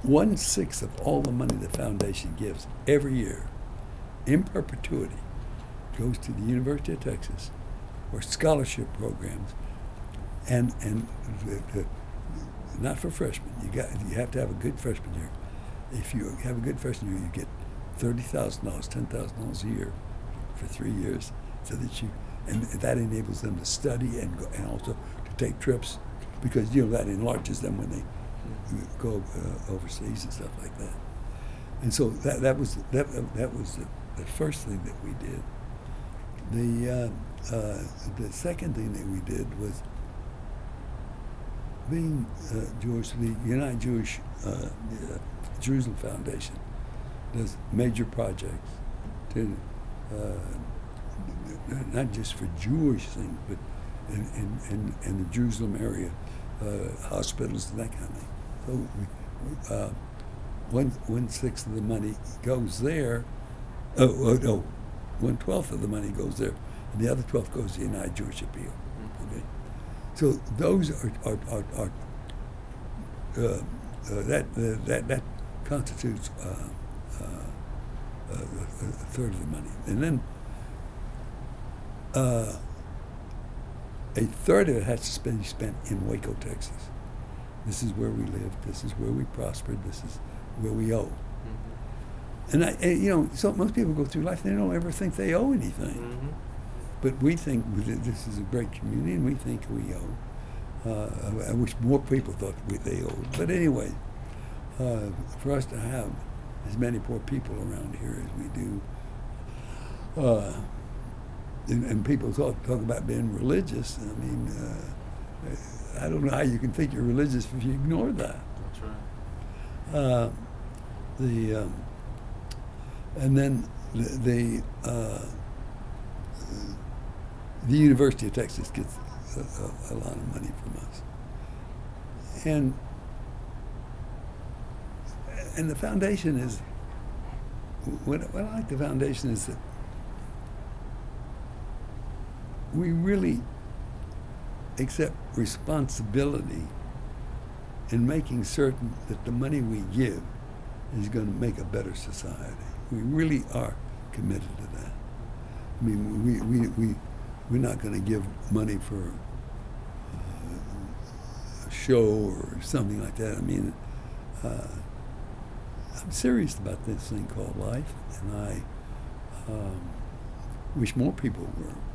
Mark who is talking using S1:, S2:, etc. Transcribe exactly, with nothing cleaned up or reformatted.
S1: one sixth of all the money the foundation gives every year, in perpetuity, goes to the University of Texas or scholarship programs, and and the, the, not for freshmen. You got you have to have a good freshman year. If you have a good freshman year, you get thirty thousand dollars, ten thousand dollars a year for three years, so that you and that enables them to study and go, and also to take trips, because you know that enlarges them when they go uh, overseas and stuff like that. And so that that was that that was the, the first thing that we did. The uh, uh, the second thing that we did was, being uh, Jewish, the United Jewish uh, the, uh, Jerusalem Foundation does major projects to uh, not just for Jewish things, but in, in, in, in the Jerusalem area, uh, hospitals and that kind of thing. So we, uh, one one sixth of the money goes there. Oh, oh no, one twelfth of the money goes there, and the other twelfth goes to the United Jewish Appeal. Okay, so those are are are, are uh, uh, that uh, that that constitutes uh, uh, a, a third of the money, and then uh, a third of it has to be spent in Waco, Texas. This is where we live. This is where we prospered. This is where we owe. Mm-hmm. And I, and, you know, so most people go through life, and they don't ever think they owe anything. Mm-hmm. But we think this is a great community, and we think we owe. Uh, I wish more people thought we, they owed. But anyway, uh, for us to have as many poor people around here as we do, uh, and, and people talk, talk about being religious. I mean, uh, I don't know how you can think you're religious if you ignore that.
S2: That's right.
S1: Uh, the um, and then the, the uh, the University of Texas gets a, a, a lot of money from us, and and the foundation is what, what I like the foundation is that we really accept responsibility in making certain that the money we give is going to make a better society. We really are committed to that. I mean, we, we, we, we're not going to give money for uh, a show or something like that. I mean, uh, I'm serious about this thing called life, and I um, wish more people were.